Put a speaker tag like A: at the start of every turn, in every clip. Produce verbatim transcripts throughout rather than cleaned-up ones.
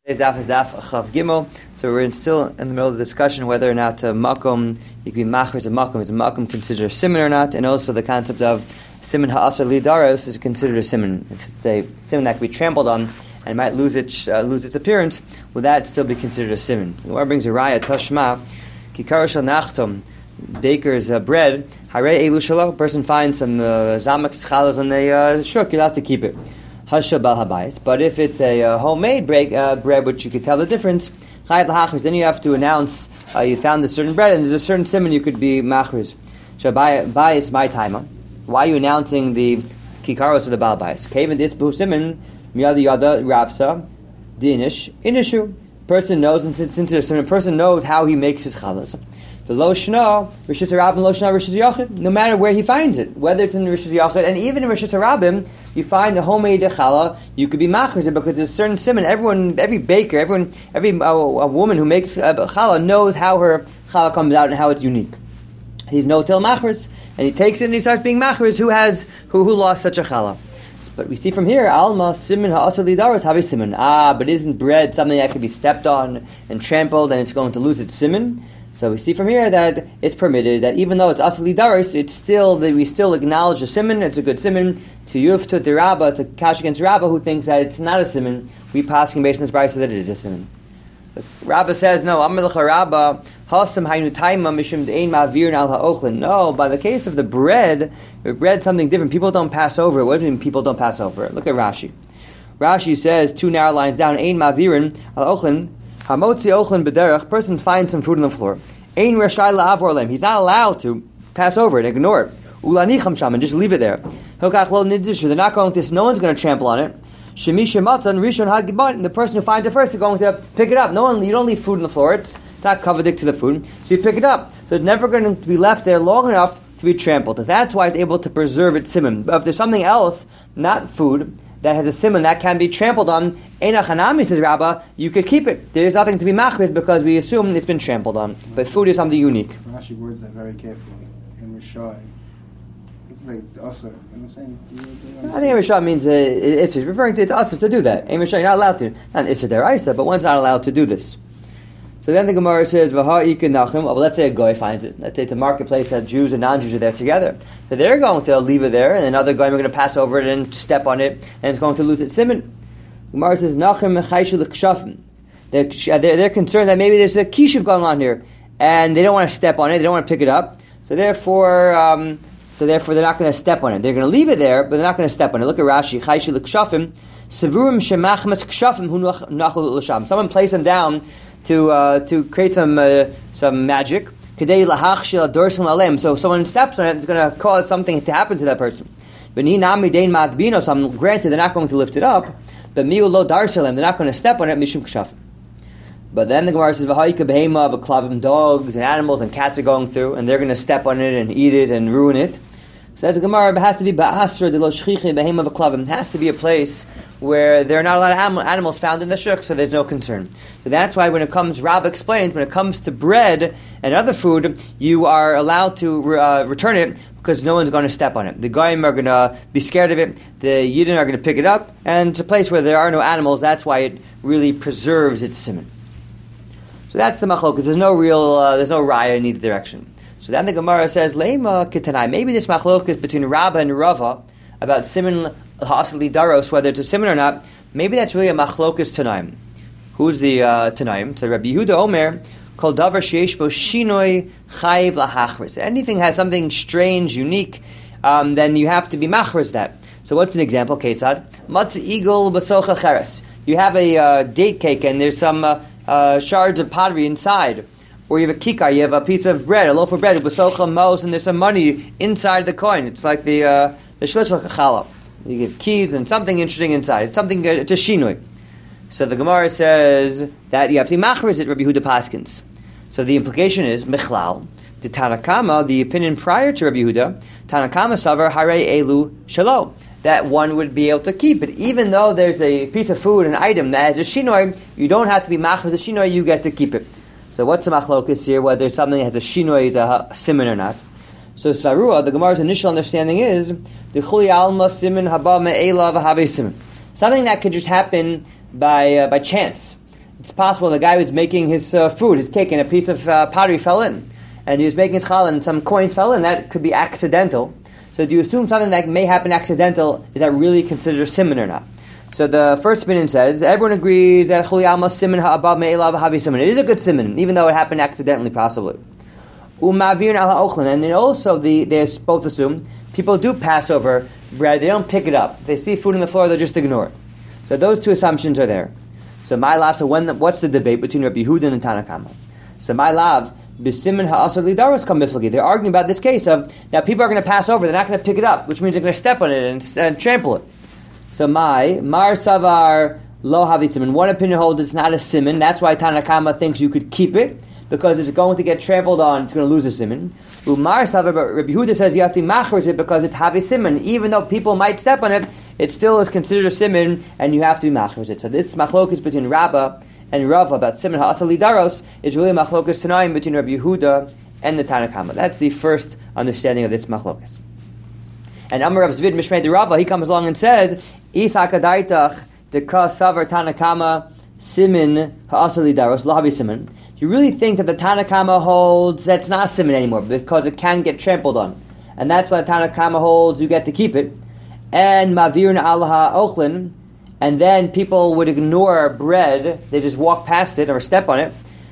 A: Today's daf is daf Chav Gimel, so we're in, still in the middle of the discussion whether or not uh, makom, you can be machris a makom, is a makom considered a simon or not, and also the concept of simon ha'asar lidaros is considered a simon. If it's a simon that can be trampled on and might lose its uh, lose its appearance, will that still be considered a simon? The Gemara brings a raya tashma kikar shel nachtom, baker's uh, bread. Harei elu shelo, person finds some uh, zamak chalas on the uh, shuk, you'll have to keep it. Hasha bal habayis. But if it's a uh, homemade break, uh, bread, which you could tell the difference, chayat lahachris, then you have to announce uh, you found a certain bread and there's a certain simon you could be machris. Shabayis my timer. Why are you announcing the kikaros of the bal bayis? Kaven this bu simon miyada yada rapsa dinish inishu. Person knows, and since, since there's a person knows how he makes his chalas. The lo shna rishus harabim, lo shna rishus yachid. No matter where he finds it, whether it's in rishus yachid and even in rishus harabim, you find the homemade challah, you could be machris because there's a certain simon. Everyone, every baker, everyone, every uh, a woman who makes uh, challah knows how her challah comes out and how it's unique. He's no tel machris, and he takes it and he starts being machris. Who has who who lost such a challah? But we see from here, alma simon ha'asar lidaros have a simon. Ah, but isn't bread something that could be stepped on and trampled and it's going to lose its simon? So we see from here that it's permitted, that even though it's asli daris, it's still that we still acknowledge a simon. It's a good simon. To yufta to Rabba, to kash against Rabba, who thinks that it's not a simon. We pass him based on this brayso that it is a simon. So Rabba says, no, Amalcha Rabba, hasam haynu taima mishum dein ma'avir al ha'ochlin. No, by the case of the bread, the bread something different. People don't pass over it. What do you mean people don't pass over it? Look at Rashi. Rashi says, two narrow lines down, ein ma'avirin al ha'ochlin. Hamotzi ochlin b'derech, person finds some food on the floor. Ein rashai la'avor lem. He's not allowed to pass over it, ignore it. Ulanicham sham, and just leave it there. Hokach lo nidishu. They're not going to. No one's going to trample on it. Shemi shematzan rishon hagibon. The person who finds it first is going to pick it up. No one. You don't leave food on the floor. It's not covered to the food, so you pick it up. So it's never going to be left there long enough to be trampled. That's why it's able to preserve its simon. But if there's something else, not food, that has a simon that can be trampled on, Eina Chanami, says Rabbah, you could keep it. There's nothing to be machris because we assume it's been trampled on. But food is something unique.
B: Rashi words that very carefully. In Rishai. It's like it's usher. You know what I'm saying? Do you, do you
A: I think Rishai means uh, it's referring to it's usher to do that. In Rishai, you're not allowed to. Not Issa deraisa, but one's not allowed to do this. So then the Gemara says, V'ha ika nachim. Well, let's say a goy finds it. Let's say it's a marketplace that Jews and non-Jews are there together. So they're going to leave it there, and another goy are going to pass over it and step on it, and it's going to lose its simon. Gemara says, Nachim chayshu l'kshafim. They're, they're concerned that maybe there's a kishuv going on here, and they don't want to step on it, they don't want to pick it up. So therefore, um, so therefore they're not going to step on it. They're going to leave it there, but they're not going to step on it. Look at Rashi, chayshu l'kshafim. Sevurim shemachmas kshafim hu nachul l'sham. Someone placed them down to uh, to create some uh, some magic. So someone steps on it, it's going to cause something to happen to that person. So I'm granted they're not going to lift it up, but they're not going to step on it. But then the Gemara says, dogs and animals and cats are going through, and they're going to step on it and eat it and ruin it. So as the Gemara, it has to be ba'asra de lo shchichi behema v'klavim. It has to be a place where there are not a lot of animal, animals found in the shuk, so there's no concern. So that's why when it comes, Rav explains, when it comes to bread and other food, you are allowed to uh, return it because no one's going to step on it. The goyim are going to be scared of it. The yidden are going to pick it up, and it's a place where there are no animals. That's why it really preserves its simon. So that's the machlok, because there's no real, uh, there's no raya in either direction. So then the Gemara says, Leima Ketanai. Maybe this machlok is between Rabba and Rava about simon ha'asli daros, whether it's a simon or not. Maybe that's really a machlokas tanaim. Who's the uh, tanaim? So Rabbi Yehuda Omer, Kol davar sheish bo shinoi chayiv lahachris. Anything has something strange, unique, um, then you have to be machris that. So what's an example? Kesad matzah igol b'socha cheres. You have a uh, date cake and there's some uh, uh, shards of pottery inside. Or you have a kikar, you have a piece of bread, a loaf of bread, with socha mos, and there's some money inside the coin. It's like the uh, the shlish challah. You give keys and something interesting inside. It's something, uh, it's a shinoi. So the Gemara says that you have to machriz it, Rabbi Yehuda Paskins. So the implication is, mechlal, the Tanakama, the opinion prior to Rabbi Yehuda, Tanakama savar harei elu shalo, that one would be able to keep it. Even though there's a piece of food, an item that has a shinoi, you don't have to be machriz a shinoi, you get to keep it. So what's the machlokas here, whether something has a shinoi, is a simon or not? So Svarua, the Gemara's initial understanding is the chuli alma simon haba me'ela v'habe simon. Something that could just happen by uh, by chance. It's possible the guy was making his uh, food, his cake, and a piece of uh, pottery fell in. And he was making his challah and some coins fell in. That could be accidental. So do you assume something that may happen accidental, is that really considered siman or not? So the first opinion says, everyone agrees that chuli alma siman ha'abab me'elav havi siman. It is a good siman, even though it happened accidentally, possibly. Umavir ala ochlin. And then also, the, they both assume, people do pass over bread, they don't pick it up. If they see food on the floor, they'll just ignore it. So those two assumptions are there. So my lav, so when the, what's the debate between Rabbi Yehuda and Tanna Kama? So my lav, b'simin ha'asar lidaros kam miflagi. They're arguing about this case of, now people are going to pass over, they're not going to pick it up, which means they're going to step on it and, and trample it. So my, mar savar lo havi simin. One opinion holds it's not a simin, that's why Tanna Kama thinks you could keep it, because it's going to get trampled on, it's going to lose a simin. Umar savar, but Rabbi Yehuda says you have to machriz it because it's havi simin. Even though people might step on it, it still is considered a simin, and you have to be machriz it. So this machlokus between Rabbah and Rav about simin ha'asar lidaros is really a machlokus tanaim between Rabbi Yehuda and the Tanna Kama. That's the first understanding of this machlokus. And Amar Rav Zvid Mishmei the Rabbah, he comes along and says, Isa kadaitach the ka savar Tanna Kama simin ha'asar lidaros lahavi simin. You really think that the Tanna Kama holds that's not simin anymore because it can get trampled on, and that's why the Tanna Kama holds you get to keep it. And mavirun alaha ochlin, and then people would ignore bread; they just walk past it or step on it.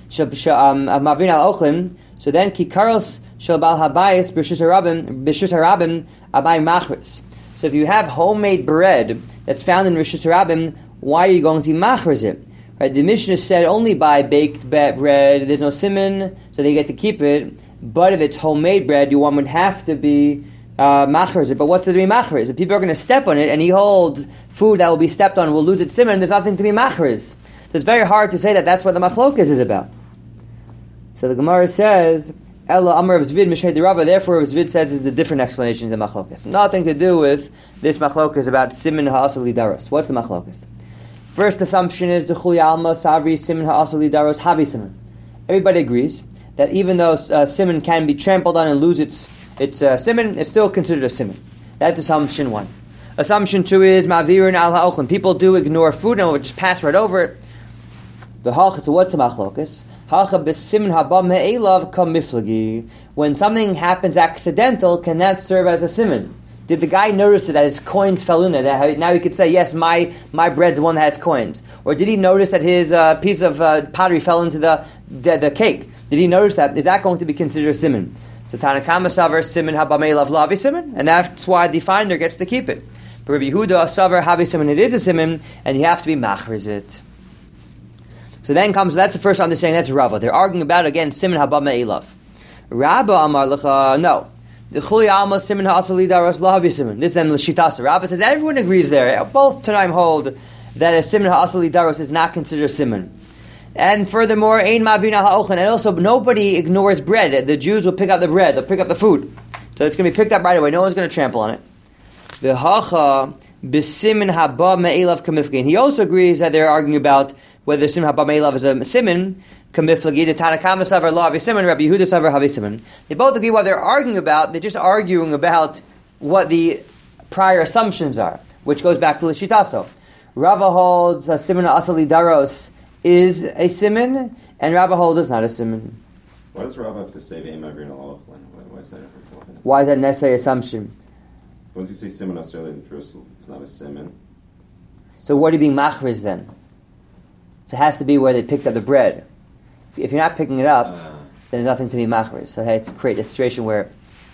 A: Mavirun al ochlin. So then kikaros shel bal habayis b'shus harabim b'shus harabim abay machris. So if you have homemade bread that's found in rishus harabim, why are you going to machris it? Right, the Mishnah said only buy baked bread, there's no siman, so they get to keep it. But if it's homemade bread, you one would have to be uh, machriz it. But what's to be machriz? If people are going to step on it, and he holds food that will be stepped on will lose its siman, there's nothing to be machriz. So it's very hard to say that that's what the machlokas is about. So the Gemara says, Ella Amar of Zvid Mishnei Rava. Therefore, Zvid says it's a different explanation of the machlokas. Nothing to do with this machlokas about siman ha'asar lidaros. What's the machlokas? First assumption is the chuli alma savri simin ha'asar lidaros havi simin. Everybody agrees that even though uh, simin can be trampled on and lose its its uh, simin, it's still considered a simin. That's assumption one. Assumption two is mavirun al ha'ochlin. People do ignore food and will just pass right over it. The halach. So what's the machlokas? Halcha b'simin haba me'elav kam miflagi. When something happens accidental, can that serve as a simin? Did the guy notice that his coins fell in there? That now he could say, yes, my, my bread's the one that has coins. Or did he notice that his uh, piece of uh, pottery fell into the, the the cake? Did he notice that? Is that going to be considered a siman? So Tanna Kama savar siman habamei lav lavi siman, and that's why the finder gets to keep it. But Rabbi Yehuda savar havi siman, it is a siman, and you have to be machriz it. So then comes, that's the first understanding, that's Rava. They're arguing about, again, siman habamei lav. Rabba amar lecha, no. The chuli alma siman ha'asar lidaros lahavi siman. This is then l'shitasa. Rabba says everyone agrees there. Both Tanaim hold that a siman ha'asar lidaros is not considered a siman. And furthermore, ein ma'avin al ha'ochlin. And also, nobody ignores bread. The Jews will pick up the bread. They'll pick up the food. So it's going to be picked up right away. No one's going to trample on it. The hacha b'siman haba me'elav kamifki. And he also agrees that they're arguing about whether siman haba me'elav is a siman. Kamiflagi, the Tanna Kama savar lo havi siman, Rabbi Yehuda savar havi siman. They both agree what they're arguing about. They're just arguing about what the prior assumptions are, which goes back to Lishitaso. Rava holds a siman ha'asar lidaros is a siman, and Rava holds it's not a siman.
C: Why does Rava have to say ve'em ma'avrin al ha'ochlin? Why is that important?
A: Why is that a necessary assumption?
C: Once you say siman ha'asar lidaros, it's not a siman.
A: So what are you being machriz then? So it has to be where they picked up the bread. If you're not picking it up, uh, then there's nothing to be machriz. So I had to create a situation where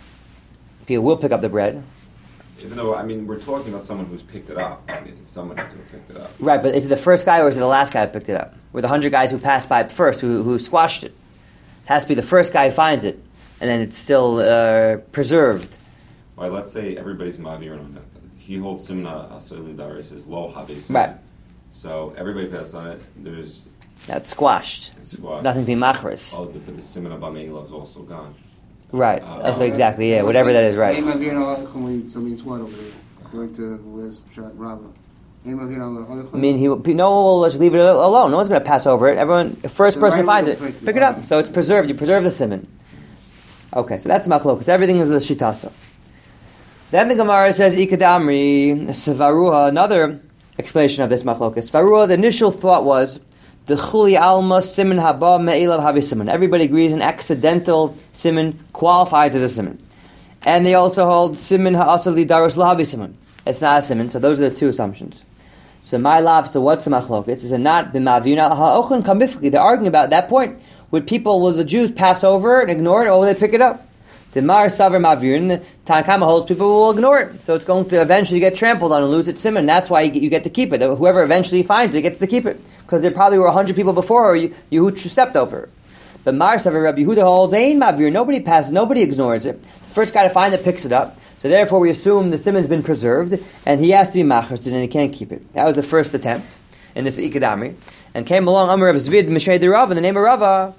A: people will pick up the bread.
C: Even though, I mean, we're talking about someone who's picked it up. I mean, someone had to have picked it up.
A: Right, but is it the first guy or is it the last guy who picked it up? Or the hundred guys who passed by it first, who, who squashed it? It has to be the first guy who finds it, and then it's still uh, preserved.
C: Well, let's say everybody's ma'avir on it. He holds simna ha'asar lidaros is lo havi siman.
A: Right.
C: So everybody passed on it. There's
A: That's squashed.
C: It's squashed.
A: Nothing to be machris.
C: Oh, but the siman haba me'elav is also gone.
A: Right.
C: Uh,
A: That's exactly, yeah, whatever that is, right.
B: So means what over there? According to the last shot, Rava. I
A: mean, he, no one will just leave it alone. No one's going to pass over it. Everyone, the first person who finds it, pick it up. So it's preserved. You preserve the siman. Okay, so that's machlokas. Everything is the shitasa. Then the Gemara says, Ikadamri, Svaruha, another explanation of this machlokas. Svaruha, the initial thought was The chuli alma siman haba me'elav havi siman. Everybody agrees an accidental siman qualifies as a siman. And they also hold siman ha'asal lidaros lahavi siman. It's not a siman, so those are the two assumptions. So my lab, so what's the machlokes? Is it not b'mavina ha'ochlin kamifli? They're arguing about that point. Would people, will the Jews pass over it and ignore it, or will they pick it up? The Mar Savar Mavirin, the Tanakama holds people will ignore it. So it's going to eventually get trampled on and lose its siman. That's why you get, you get to keep it. Whoever eventually finds it gets to keep it. Because there probably were a hundred people before you, you stepped over it. But Mar Savar Rabbi Yehuda holds, Ein Mavir, nobody passes, nobody ignores it. The first guy to find it picks it up. So therefore we assume the siman's been preserved, and he has to be machers, and he can't keep it. That was the first attempt in this Ikadamri. And came along Amar of Zvid, Mishnei de Rav, in the name of Rava.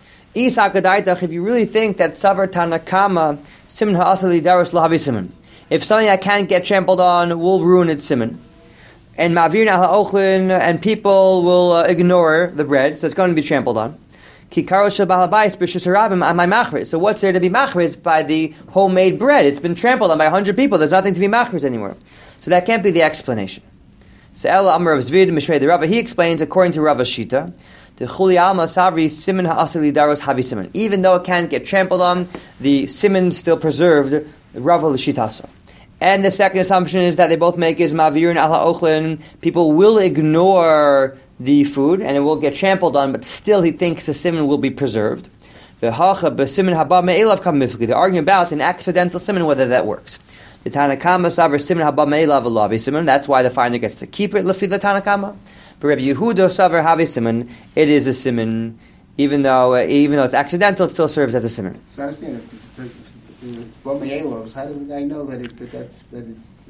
A: If you really think that Savar Tanakama Siman Ha'asali Daros Lahavi Siman, if something that can't get trampled on will ruin its siman, and Mavir Ha'ochlin, and people will uh, ignore the bread, so it's going to be trampled on. Kikaro Shel Bahalabais B'Shus Harabim Amay Machriz. So what's there to be machriz by the homemade bread? It's been trampled on by a hundred people. There's nothing to be machriz anymore. So that can't be the explanation. So El Amar of Zvid Mishrei the Rava, he explains according to Rava's Shita. The chuli alma savri siman ha'asali daros havi siman. Even though it can't get trampled on, the siman still preserved. Rava l'shitasa. And the second assumption is that they both make is mavirin ala ochlin. People will ignore the food and it will get trampled on, but still he thinks the siman will be preserved. The hacha b'siman haba me'elav kam mifli. They're arguing about an accidental siman whether that works. The Tanakama savri siman haba me'elav alavi siman. That's why the finder gets to keep it. Lefi the Tanakama. But Rabbi Yehuda Savar Havi Siman, it is a siman, even though uh, even though it's accidental, it still serves as a siman.
B: So I understand if it's, it's Bomayelovs, how does the guy know that, it, that that's that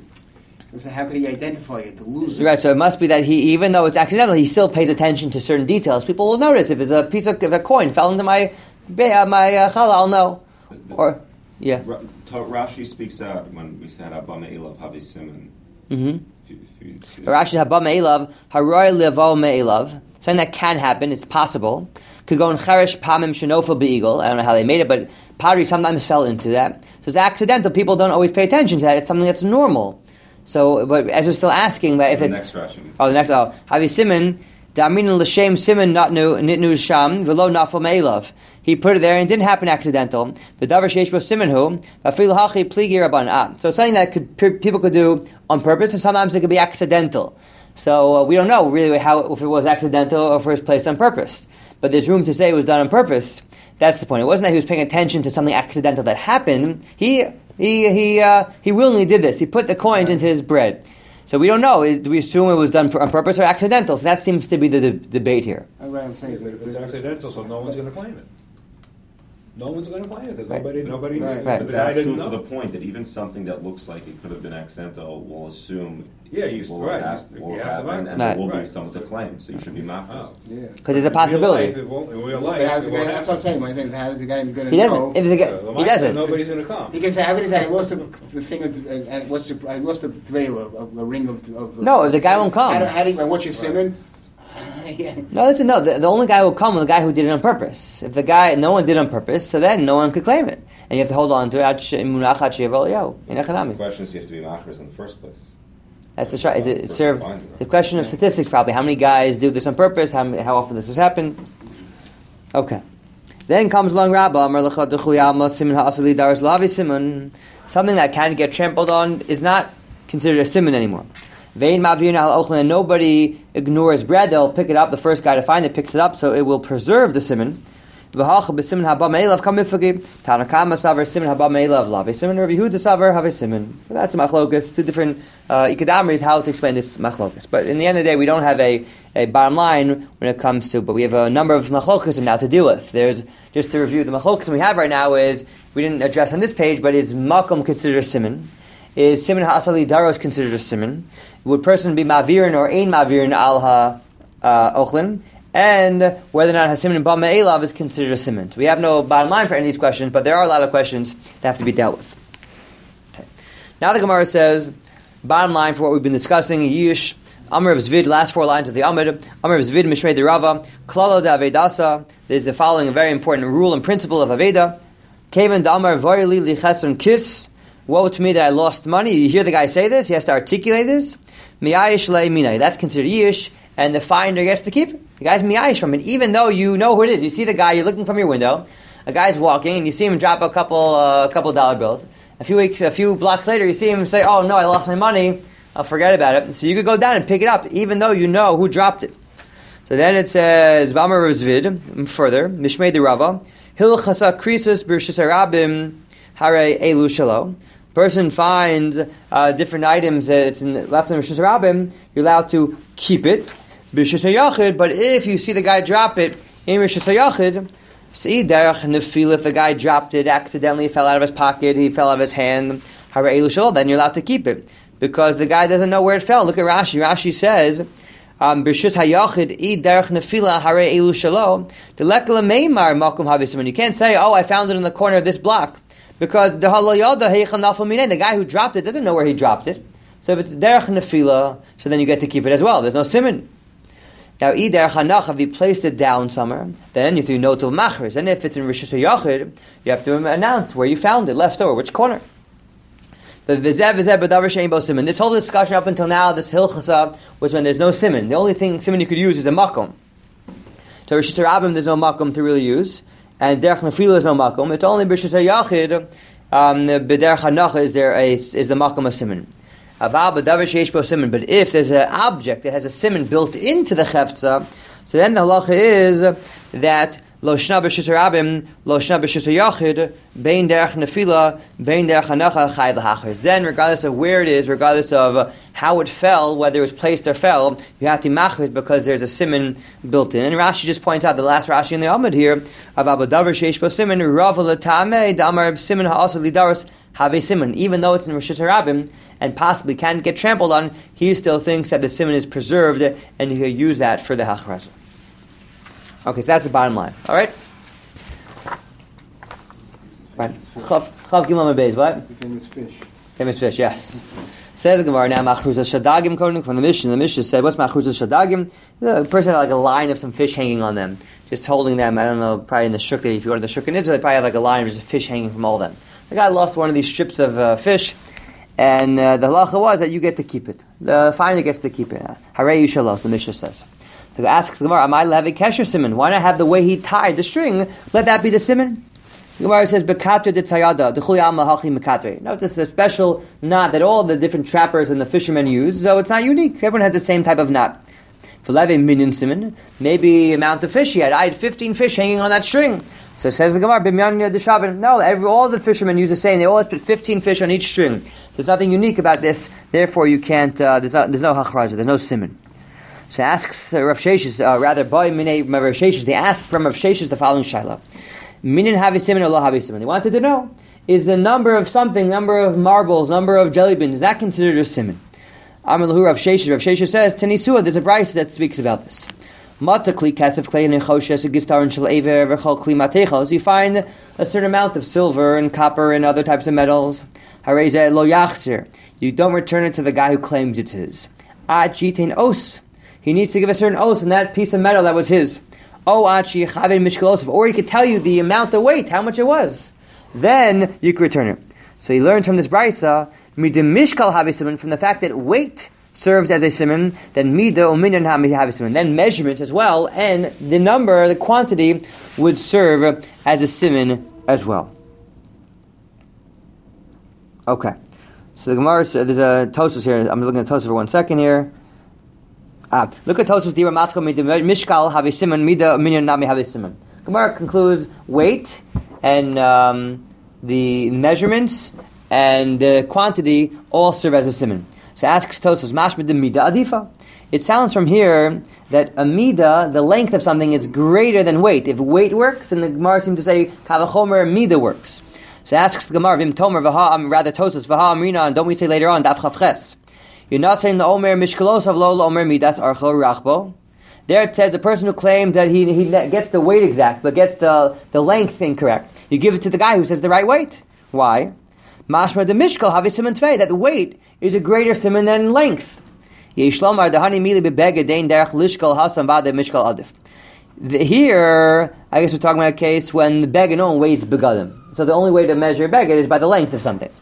B: it, how could he identify it, the loser?
A: Right, so it must be that he, even though it's accidental, he still pays attention to certain details. People will notice if there's a piece of, if a coin fell into my uh, my uh, challah, I'll know. Or yeah.
C: Rashi speaks out when we said Abba Me'elav Havi Siman.
A: Mm-hmm. Rashi haba me'elav, haroy levo me'elav. Something that can happen, it's possible. Could go in cheresh pamim shenofa be'eagle. I don't know how they made it, but pottery sometimes fell into that. So it's accidental. People don't always pay attention to that. It's something that's normal. So, but as we're still asking, that if
C: the
A: it's
C: next Rashi.
A: oh the next oh havi siman damin l'shem siman natnu nitnu sham v'lo nafal me'elav. He put it there and it didn't happen accidental. The davar sheish bo simanhu v'afilu hachi pligi rabban. Ah, so it's something that could people could do on purpose, and sometimes it could be accidental. So uh, we don't know really how if it was accidental or if it was placed on purpose. But there's room to say it was done on purpose. That's the point. It wasn't that he was paying attention to something accidental that happened. He he he uh, he willingly did this. He put the coins into his bread. So we don't know. Do we assume it was done on purpose or accidental? So that seems to be the, the debate here.
B: I'm right, I'm saying,
D: But if it's accidental, so no one's going to claim it. No one's going to claim it because
A: Right.
D: nobody, nobody,
B: Right.
A: Right.
D: the
C: But
D: guy
C: that's
D: didn't
C: good for
D: know.
C: the point that even something that looks like it could have been accidental will assume
D: Yeah, you-
C: will
D: right.
C: have,
D: You
C: will
D: have to
C: happen,
D: back-
C: and
A: Right.
C: there will be
D: Right.
C: some to claim. So you should be machos.
D: Oh.
B: yeah.
A: Because there's a
D: In real
A: possibility.
D: life, it won't- in real
B: But
D: life,
B: how's
D: it
B: the guy,
D: won't
B: that's what I'm
D: happen.
B: saying. What I'm saying is, how is the guy going to
A: He
B: know?
A: doesn't. If the guy,
D: Uh,
A: he doesn't.
D: Nobody's going to come.
B: He can say, how can he say, I lost the, the thing, of, uh, and what's the, I lost the tvela, of the ring of, of
A: No, the guy won't come.
B: How, do- how do you, what's your simon?
A: No, listen, no. The, the only guy who will come is the guy who did it on purpose. If the guy, no one did it on purpose, so then no one could claim it. And you have to hold on to it.
C: The question is, you have to be machos in the first place.
A: That's the shot. Is it
C: First
A: serve?
C: find it.
A: It's a question of statistics, probably. How many guys do this on purpose? How how often this has happened? Okay. Then comes along Rabbah. Something that can get trampled on is not considered a siman anymore. And nobody ignores bread. They'll pick it up. The first guy to find it picks it up, so it will preserve the siman. Tanakama saver siman haba me'elav lavi siman. Rabbi Yehuda saver have a siman. That's a machlokas. Two different uh, ikadamris how to explain this machlokas. But in the end of the day, we don't have a, a bottom line when it comes to. But we have a number of machlokas now to deal with. There's just to review the machlokas we have right now is we didn't address on this page, but is makom considered a siman? Is siman ha'asali daros considered a siman? Would person be mavirin or ein mavirin al ha uh, ochlin? And whether or not Hasimin and Ba Me'elav is considered a siman. So we have no bottom line for any of these questions, but there are a lot of questions that have to be dealt with. Okay. Now the Gemara says, bottom line for what we've been discussing, Yish, Amr of Zvid, last four lines of the Amr, Amr of Zvid, Mishrei de Rava, Klala de Avedasa, there's the following a very important rule and principle of Aveda, Kaven de Amr Voyli li Chesron Kis, woe to me that I lost money. You hear the guy say this, he has to articulate this, Mi'ayish le minai, that's considered Yish, and the finder gets to keep it. The guy's miyayish from it, even though you know who it is. You see the guy, you're looking from your window, a guy's walking, and you see him drop a couple uh, a couple dollar bills. A few weeks, a few blocks later, you see him say, "Oh no, I lost my money. I'll forget about it." So you could go down and pick it up, even though you know who dropped it. So then it says, "V'amar Zvid." Further, Mishmei de Rava, Hilchasa Krisus B'Rishus Harabim Hare Elu Shalo. Person finds uh, different items that it's in, left in Rishus Harabim, you're allowed to keep it. B'Rishus Hayachid, but if you see the guy drop it in Rishus Hayachid, see derech nefila, if the guy dropped it accidentally, fell out of his pocket, he fell out of his hand, Hare Elu Shalo, then you're allowed to keep it. Because the guy doesn't know where it fell. Look at Rashi. Rashi says, um, B'Rishus Hayachid, I derech nefila, Hare Elu Shalo, Delekala Meimar Makom Havisim. You can't say, oh, I found it in the corner of this block. Because the the guy who dropped it doesn't know where he dropped it. So if it's derech nefila, so then you get to keep it as well. There's no siman. Now, i derech hanach, if you placed it down somewhere, then you have to know to machris. And if it's in Rishus Hayachid, you have to announce where you found it, left over, which corner. But this whole discussion up until now, this hilchasa, was when there's no siman. The only thing siman you could use is a makom. So Rishus Harabim, there's no makom to really use. And derech nefila is no makom. It's only b'Rishus Hayachid, um, b'derech hanacha is there a, is the makom a siman. Aval b'davar sheish bo siman. But if there's an object that has a siman built into the chefza, so then the halacha is that lo shna b'Rishus Harabim, lo shna b'Rishus Hayachid, bein derech nefila, bein derech hanacha chayv l'hachris. Then, regardless of where it is, regardless of uh, how it fell, whether it was placed or fell, you have to machris because there's a siman built in. And Rashi just points out the last Rashi in the Amud here, Avav b'davar sheish bo siman, rav l'tamei damar siman ha'asad lidaros have a siman. Even though it's in Rishus Harabim and possibly can get trampled on, he still thinks that the siman is preserved and he can use that for the hachras. Okay, so that's the bottom line. All right. Right. Chav Gimel Beis. What?
B: Famous fish.
A: Famous fish. Yes. Says the Gemara now. Machruz Shadagim, quoting from the Mishnah. The Mishnah said, "What's Machruz Shadagim?" The person had like a line of some fish hanging on them, just holding them. I don't know. Probably in the shukah. If you go to the shukah in Israel, they probably have like a line of just fish hanging from all of them. The guy lost one of these strips of uh, fish, and uh, the halacha was that you get to keep it. The finder gets to keep it. Harei Yishalos, the Mishnah says. So asks the Gemara, am I have a kesher siman? Why not have the way he tied the string? Let that be the siman. The Gemara says, "Bekatre de tayada, d'chuli al mahachi mekatre." No, it's a special knot that all the different trappers and the fishermen use, so it's not unique. Everyone has the same type of knot. For leve minyan siman, maybe amount of fish he had. I had fifteen fish hanging on that string. So says the Gemara, b'minyan deshavin. No, every, all the fishermen use the same. They always put fifteen fish on each string. There's nothing unique about this. Therefore, you can't. Uh, there's, not, there's no hachraja. There's no siman. So asks uh, Rav Sheshes, uh, rather by Minei Rav Sheshes, they asked from Rav Sheshes the following shaila: Minin havi siman or lo havi siman? They wanted to know, is the number of something, number of marbles, number of jelly beans, is that considered a siman? Amar lahu Rav Sheshes. Rav Sheshes says, Tenisua, there's a brayso that speaks about this. Mata kli kasef klei nechoshes gistar and shel ever v'chol kli matechos. You find a certain amount of silver and copper and other types of metals. Harei lo yachzir. You don't return it to the guy who claims it's his. Ad jitein os. He needs to give a certain oath on that piece of metal that was his. Oh, achi chavin mishkalosov. Or he could tell you the amount of weight, how much it was. Then you could return it. So he learns from this brayso, midim mishkal havi siman, from the fact that weight serves as a siman, then mida uminyan havi siman. Then measurement as well, and the number, the quantity, would serve as a siman as well. Okay. So the Gemara, there's a Tosfos here. I'm looking at Tosfos for one second here. Ah, look at Tosfos Dira Maskal Mishkal Havi Siman Mida Minyan Nami Havi Siman. Gemara concludes weight and um, the measurements and the quantity all serve as a siman. So asks Tosfos Mashmid the Mida Adifa. It sounds from here that a mida, the length of something, is greater than weight. If weight works, then the Gemara seems to say Kavachomer Mida works. So asks the Gemara Vim Tomer Vaha rather Tosfos Vaha Amrina, and don't we say later on Daf Chavches? You're not saying the Omer Mishkalosav Lo Omer Midas Archo Rachbo. There it says the person who claimed that he he gets the weight exact, but gets the, the length incorrect. You give it to the guy who says the right weight. Why? Mashma de Mishkal Havi Siman Tvei, that the weight is a greater siman than length. Yeshlomar Dahani Mili Bebega Dain Derech Lishkal Hasan Vade Mishkal Adif. Here, I guess we're talking about a case when the beged alone weighs begadim. So the only way to measure beged is by the length of something.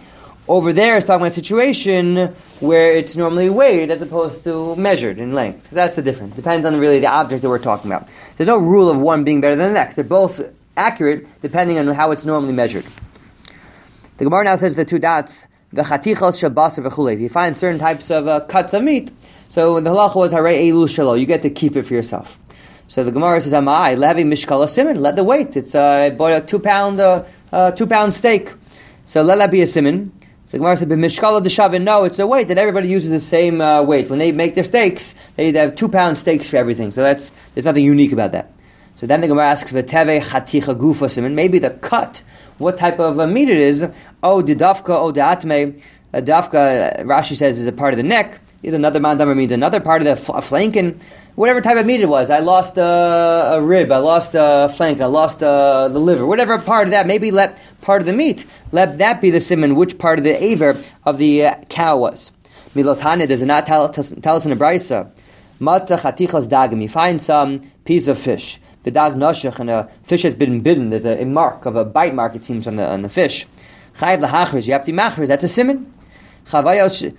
A: Over there, it's talking about a situation where it's normally weighed as opposed to measured in length. That's the difference. Depends on really the object that we're talking about. There's no rule of one being better than the next. They're both accurate depending on how it's normally measured. The Gemara now says the two dots, the chatichos shabasa v'chulei. If you find certain types of uh, cuts of meat, so the halacha was harei elu shelo. You get to keep it for yourself. So the Gemara says, "Amai levi mishkala siman." Let the weight. It's uh, I bought a two pound uh, uh, two pound steak. So let that be a siman. So the Gemara said, "B'mishkala d'shavin." No, it's a weight that everybody uses the same uh, weight. When they make their steaks, they have two pound steaks for everything. So that's there's nothing unique about that. So then the Gemara asks, "V'teve chaticha gufa siman." Maybe the cut, what type of uh, meat it is. Oh, didafka, oh da'atme. A dafka, Rashi says, is a part of the neck. Is another mandamar means another part of the fl- flanken. Whatever type of meat it was, I lost uh, a rib, I lost a flank, I lost uh, the liver, whatever part of that, maybe let part of the meat, let that be the siman, which part of the aver of the uh, cow was. Milotane does it not tell, tell us in a brisa. Mata chatichas dagim, you find some piece of fish, the dag noshech, and a fish has been bitten, there's a, a mark of a bite mark, it seems, on the on the fish. Chayiv lahachris, you have to machris, that's a siman. If you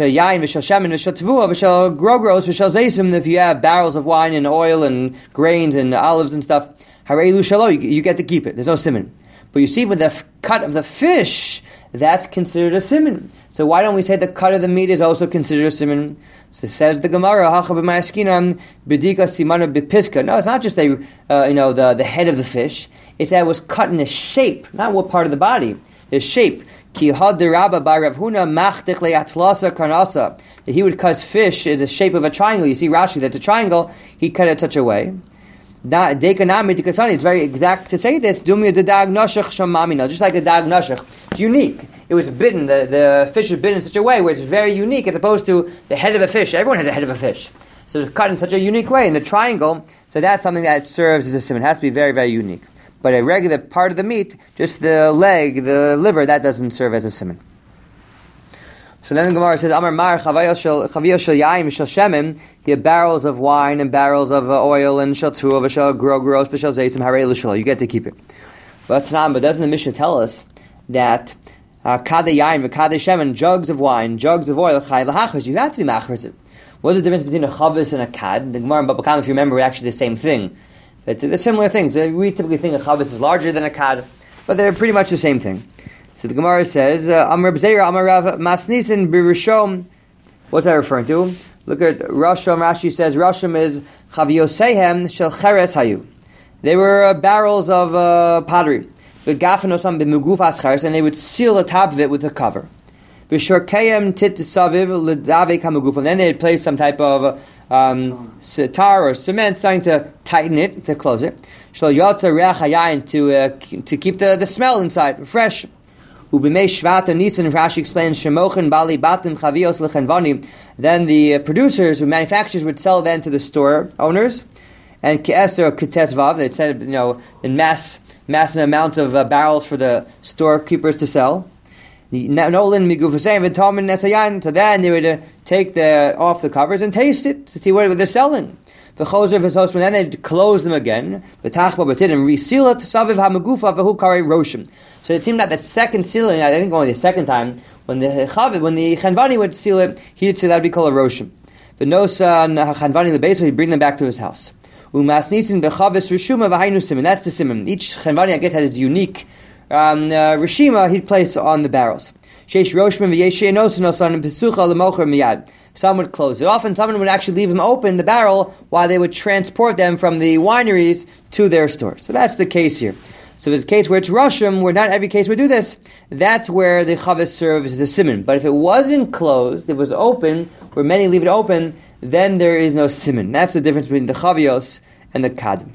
A: have barrels of wine and oil and grains and olives and stuff, you get to keep it. There's no siman. But you see, with the f- cut of the fish, that's considered a siman. So why don't we say the cut of the meat is also considered a siman? So says the Gemara, no, it's not just a, uh, you know, the, the head of the fish. It's that it was cut in a shape, not what part of the body. The shape. Ki had the Rabba by Rav Huna machdich le'atlasa karnasa. That he would cut fish in the shape of a triangle. You see Rashi, that's a triangle. He cut it such a way. It's very exact to say this. Just like the dag nashach. It's unique. It was bitten. The, the fish was bitten in such a way where it's very unique as opposed to the head of a fish. Everyone has a head of a fish. So it's cut in such a unique way. In the triangle, so that's something that serves as a sim. It has to be very, very unique. But a regular part of the meat, just the leg, the liver, that doesn't serve as a siman. So then the Gemara says, Amar Mar Chaviyos shel Yaim shel Shemim, he had barrels of wine and barrels of uh, oil and shel Tuah v'shel Grogros v'shel Zeisim Harei L'Shelo. You get to keep it. But Tanam, but doesn't the Mishnah tell us that Kadei Yaim v'Kadei Shemen, jugs of wine, jugs of oil, Chai L'Hachris, you have to be machris. What's the difference between a chavis and a kad? The Gemara and Baba Kama, if you remember, are actually the same thing. It's, they're similar things. We typically think a chavis is larger than a kad, but they're pretty much the same thing. So the Gemara says, Amar B'Zeira, Amar Rav Masnisin B'Rishom. What's that referring to? Look at Rashom. Rashi says, Rashom is Chaviosehem Shel Cheres Hayu. They were uh, barrels of uh, pottery. V'Gafanosam B'Mugufas Cheres, and they would seal the top of it with a cover. V'Shorkeim Tit Saviv L'Davek HaMugufam. Then they'd place some type of um, tar or cement, starting to tighten it, to close it. Shel Yotza Reach Hayayin, to uh, to keep the, the smell inside fresh. Ubimei Shvata Nisan, Rashi explains, Shemochen Bali Batim Chavios Lechenvani. Then the uh, producers, the manufacturers, would sell then to the store owners. And Ke'eser Ketes Vav, they said, you know, in mass, massive amount of uh, barrels for the storekeepers to sell. Nolan Migufasem Vitamin Nesayan. So then they would uh, take the off the covers and taste it to see what they're selling. The Choser V'Sos, then they'd close them again. The Tachba Batid and reseal it. Saviv HaMagufa V'Hu Kare Roshim. So it seemed that the second sealing, I think only the second time, when the Chaviv, when the Chanvani would seal it, he'd say that would be called a Roshim. The Nosa Chanvani Lebeso, he'd bring them back to his house. Umasnisin B'Chavis Rishuma V'Hainu Simen. That's the Simen. Each Chanvani, I guess, had his unique um, uh, Rishima he'd place on the barrels. Sheish Roshim V'Yeshe Nosan Pesucha L'Mocher Miyad. Some would close it off, and someone would actually leave them open, the barrel, while they would transport them from the wineries to their stores. So that's the case here. So there's a case where it's Roshim, where not every case would do this. That's where the Chavis serves as a siman. But if it wasn't closed, it was open, where many leave it open, then there is no siman. That's the difference between the Chavios and the Kadim.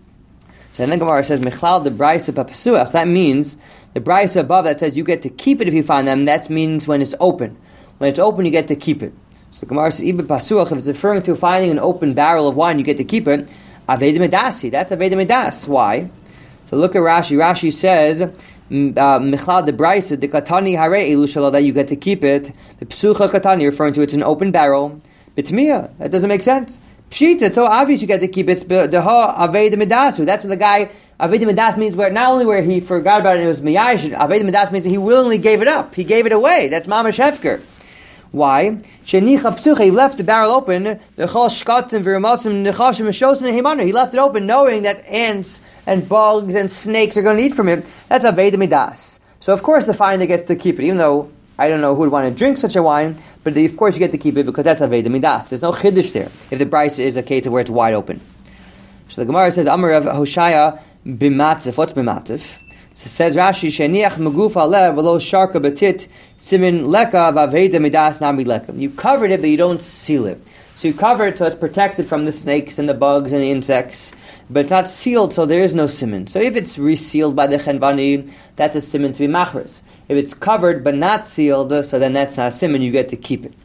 A: So then the Gemara says, Mechlal the Braisa Papasuach. That means the Braisa above that says you get to keep it if you find them. That means when it's open. When it's open, you get to keep it. So the Gemara says, Ibn Pasuach, if it's referring to finding an open barrel of wine, you get to keep it. Aveda Medasi. That's Aveda Medas. Why? So look at Rashi. Rashi says, Michlal de Braisa, the Katani Hare Elu that you get to keep it. The Psucha Katani, referring to it's an open barrel. Bitmiya. That doesn't make sense. Pshita, it's so obvious you get to keep it. The Ha Aveda Medasu. That's when the guy Aveda Midas means where not only where he forgot about it and it was miyash. Aveda Midas means that he willingly gave it up. He gave it away. That's mamash hefker. Why? Shenicha psucha. He left the barrel open. He left it open, knowing that ants and bugs and snakes are going to eat from it. That's Aveda Midas. So of course the finder gets to keep it, even though I don't know who would want to drink such a wine. But of course you get to keep it because that's Aveda Midas. There's no chiddush there. If the price is a case of where it's wide open. So the Gemara says, Amar Rav Hoshaya b'matzif. What's b'matzif? So it says Rashi, Sheniach meguf alev v'lo sharka betit simin leka v'aveda midas nami leka. You covered it, but you don't seal it. So you cover it so it's protected from the snakes and the bugs and the insects, but it's not sealed, so there is no simin. So if it's resealed by the chenvani, that's a simin to be machris. If it's covered but not sealed, so then that's not a simin, you get to keep it.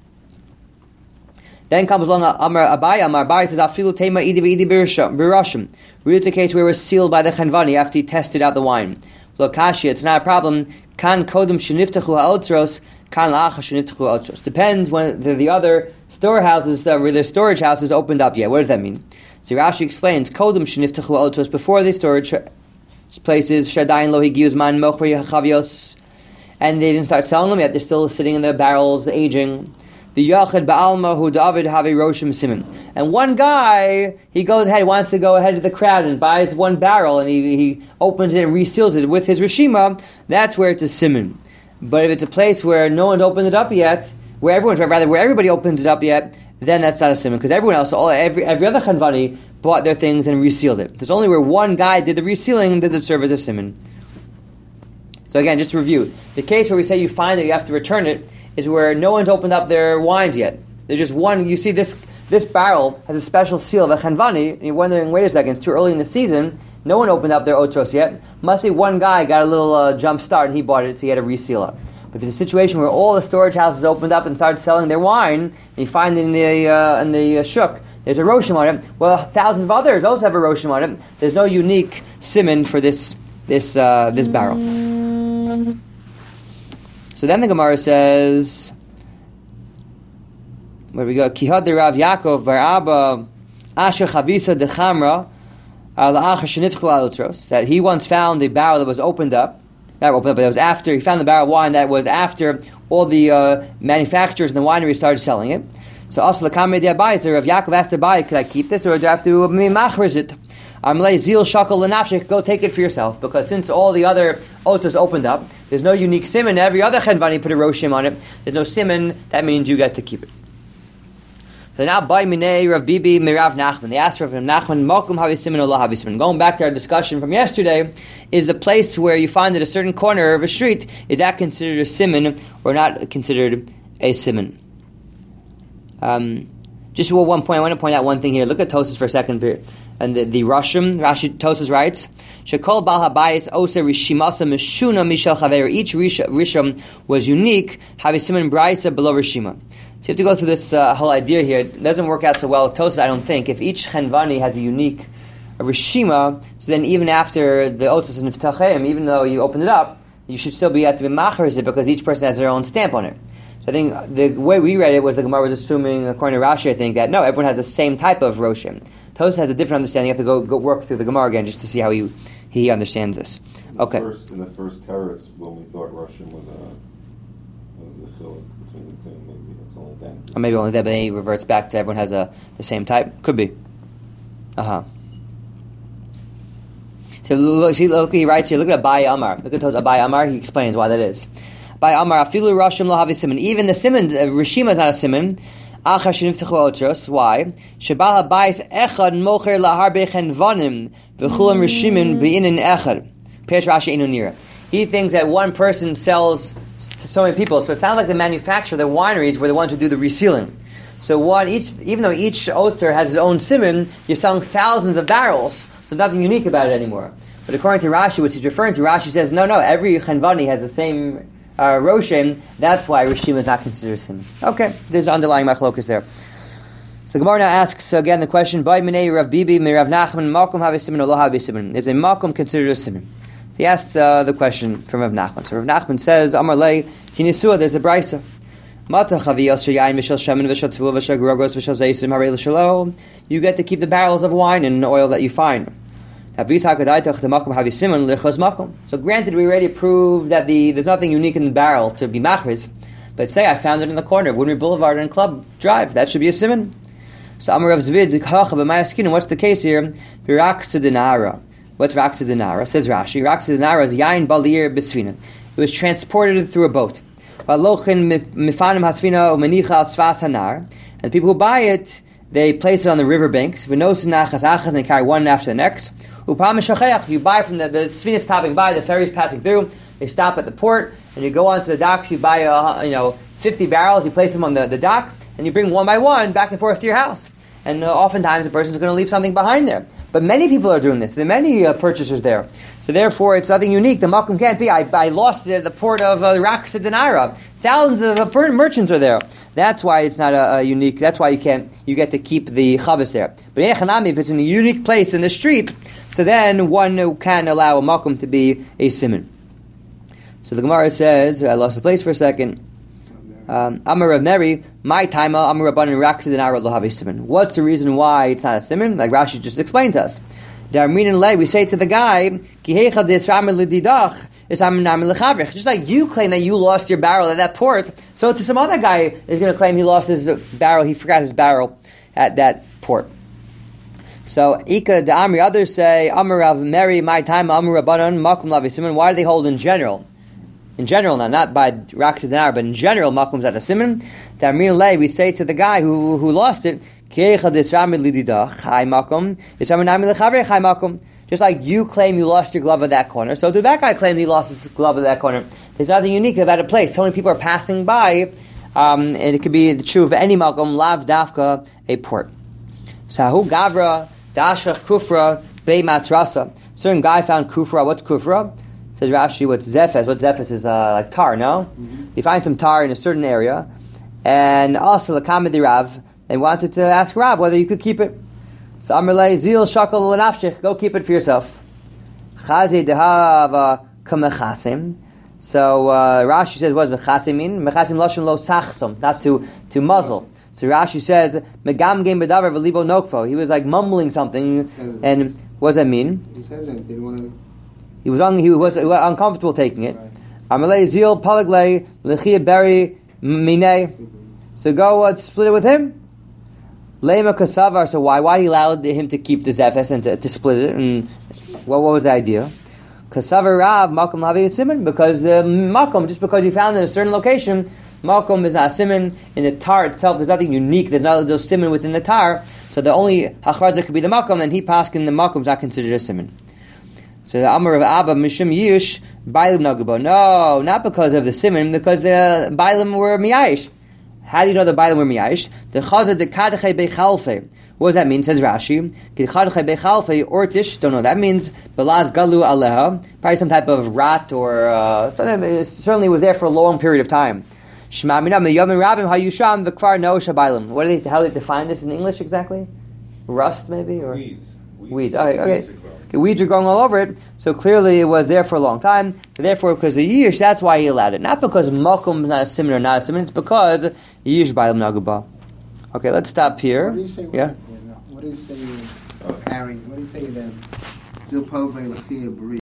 A: Then comes along Amar Abai. Amar Abai says, Afilu tema idi idi birashim. Really, it's a case where it was sealed by the chenvani after he tested out the wine. Lokashi, it's not a problem. Kan kodem sheniftachu ha'otros, kan la'acha sheniftachu ha'otros. Depends when the, the other storehouses, uh, where the storage houses opened up yet. What does that mean? So Rashi explains, kodem sheniftachu ha'otros, before the storage places, shadayin lo higiuz man mochri hachavios, and they didn't start selling them yet. They're still sitting in the barrels, aging. The Yachid Ba'alma who David have a Roshim Simon. And one guy, he goes ahead, wants to go ahead of the crowd and buys one barrel and he, he opens it and reseals it with his Rishima. That's where it's a Simon. But if it's a place where no one's opened it up yet, where everyone's, rather where everybody opens it up yet, then that's not a Simon. Because everyone else, all, every, every other Chanvani bought their things and resealed it. There's only where one guy did the resealing does it serve as a Simon. So again, just to review. The case where we say you find that you have to return it is where no one's opened up their wines yet. There's just one, you see this this barrel has a special seal of a chenvani, and you're wondering, wait a second, it's too early in the season, no one opened up their otros yet, must be one guy got a little uh, jump start and he bought it, so he had a reseal it. But if it's a situation where all the storage houses opened up and started selling their wine, and you find in the uh, in the uh, shuk, there's a roshim on it, well, thousands of others also have a roshim on it, there's no unique siman for this this uh, this barrel. So then the Gemara says, where we go, Kihad de Rav Yaakov bar Abba Asher Chavisa de Chamra Al Achar Shenitzchu Al Otros, that he once found the barrel that was opened up, not opened up, but it was after, he found the barrel of wine that was after all the uh, manufacturers and the wineries started selling it. So also the Kamei de Abai, so Rav Yaakov asked to buy it, could I keep this or do I have to machriz it? Amalei zil shakal lenafshik, go take it for yourself, because since all the other otos opened up, there's no unique siman. Every other chenvani put a roshim on it. There's no siman. That means you get to keep it. So now, by minei Rav Bibi mirav Nachman, they asked Rav Nachman, Malkum havi siman or la havi siman. Going back to our discussion from yesterday, is the place where you find that a certain corner of a street, is that considered a siman or not considered a siman? Um, just one point, I want to point out one thing here. Look at Tosas for a second here. And the, the Rashim, Rashi Tosas writes, Shekol Bal Habayis Ose Rishimasa Meshuna Mishal Chaver. Each Risham was unique. Have a siman braysa below Rishima. So you have to go through this uh, whole idea here. It doesn't work out so well with Tosas, I don't think. If each Chenvani has a unique a Rishima, so then even after the Otos and Niftachem, even though you open it up, you should still be at the Machar it because each person has their own stamp on it. So I think the way we read it was the Gemara was assuming, according to Rashi, I think, that no, everyone has the same type of Roshim. Tosas has a different understanding. You have to go, go work through the Gemara again just to see how he he understands this.
C: In the
A: Okay.
C: First, in the first terrorist, when we thought Russian was a was the chiluk between the two, maybe it's only then.
A: Or maybe only that, but then he reverts back to everyone has a the same type. Could be. Uh huh. So look, see, look, he writes here. Look at Abai Amar. Look at Tosas Abai Amar. He explains why that is. By Amar Afilu Rashim lo havi siman. Even the siman, uh, Rishima is not a siman. Achar sheniftachu otros. Why? Shebal habayis echad mocher laharbe chenvanim v'chulam rishimin beinin echad. Perish Rashi inu nira. He thinks that one person sells to so many people. So it sounds like the manufacturer, the wineries, were the ones who do the resealing. So one each, even though each oter has his own siman, you're selling thousands of barrels. So nothing unique about it anymore. But according to Rashi, which he's referring to, Rashi says no, no. Every chenvani has the same. Uh, Roshem, that's why Rishim is not considered siman. Okay, there's underlying machlokas there. So the Gemara now asks again the question: By minei Rav Bibi mi Rav Nachman, makom havi siman or lo havi siman? Is a makom considered a siman? He asks uh, the question from Rav Nachman. So Rav Nachman says, Amar lei tinisua. There's a brisa. Mata chaviyos shayayin v'shel shemen v'shel tzvul v'shel grogos v'shel zeisim harei l'shalo. You get to keep the barrels of wine and oil that you find. So granted, we already proved that the there's nothing unique in the barrel to be machris, but say I found it in the corner of Woodbury Boulevard and Club Drive, that should be a simon. So Amar Rav Zvid, what's the case here? Raksa dinara. What's Raksa dinara? Says Rashi, Raksa dinara is yain balir besvina. It was transported through a boat. And people who buy it, they place it on the riverbanks. And they carry one after the next. You buy from the, the Svina is stopping by, the ferry is passing through. They stop at the port, and you go onto the docks. You buy a, you know fifty barrels. You place them on the, the dock, and you bring one by one back and forth to your house. And uh, oftentimes, a person's going to leave something behind there. But many people are doing this. There are many uh, purchasers there. So therefore, it's nothing unique. The makom can't be. I, I lost it at the port of uh, Raksa Dinara. Thousands of uh, merchants are there. That's why it's not a, a unique. That's why you can't. You get to keep the chavis there. But in Echanami, if it's in a unique place in the street, so then one can allow a makom to be a simon. So the Gemara says, I lost the place for a second. Um, Amar Rav Meri, my time, Amar Rabbanan Raksa Dinara lo have a simon. What's the reason why it's not a simon? Like Rashi just explained to us. We say to the guy, just like you claim that you lost your barrel at that port, so to some other guy is going to claim he lost his barrel, he forgot his barrel at that port. So Ika the Amri, others say, Amar Rav Meri, my time, Amar Rabbanan, Makum Lavi Simon. Why do they hold in general? In general, now not by Raksa Dinar, but in general, Makum's at a Simon. We say to the guy who who lost it, just like you claim you lost your glove at that corner, so do that guy claim he lost his glove at that corner. There's nothing unique about a place. So many people are passing by, um, and it could be the true of any makom, lav dafka, a port. Sahu gavra, dashach kufra, be matrasa. Certain guy found kufra. What's kufra? Says Rashi, what's zephes? What zephes is uh, like tar, no? Mm-hmm. You find some tar in a certain area, and also the kamedi rav. They wanted to ask Rav whether you could keep it. So Amrlei zil shakal l'nafshich, go keep it for yourself. Chazi dehava kamechasim. So uh, Rashi says, what does mechasim mean? Mechasim lashon lo sachsom, not to to muzzle. So Rashi says megam game bedavar v'libo nokfo. He was like mumbling something, and what does that mean?
B: He says it. Didn't want to.
A: He was un, he was uncomfortable taking it. Amrlei zil palaglei lechia beri minei. So go uh, split it with him. Lema kasavar. So why? Why he allowed him to keep the zefes and to, to split it? And what, what was the idea? Kasavar Rav makom lavi simon, because the makom, just because you found it in a certain location, makom is not simon in the tar itself. There's nothing unique. There's not no simon within the tar. So the only hacharza could be the makom, and he passed in the makom is not considered a simon. So the Amar of Abba Mishum Yish Bailim Nagubo. No, not because of the simon, because the Bailim were miyayish. How do you know the Bailim were miyayish? The Chazar the Kadachei Bechalfe. What does that mean? Says Rashi. Kadachei Bechalfe Ortish. Don't know. That means Belaz Galu Aleha. Probably some type of rat or uh, it certainly was there for a long period of time. Shema Minam Yomim Rabim Hayusham V'Kfar Noosha Bailim. What do they? How do they define this in English exactly? Rust, maybe, or
C: weeds. Weeds.
A: Weeds. Okay. okay. Weeds are growing all over it, so clearly it was there for a long time. Therefore, because the yish, that's why he allowed it. Not because makom is not a simon or not a simon, it's because yish ba'alim naguba. Okay, let's stop here.
B: What do you say?
A: Yeah.
B: What, what do you say, uh, Harry? What do you say then? Zil pove lechia b'ri.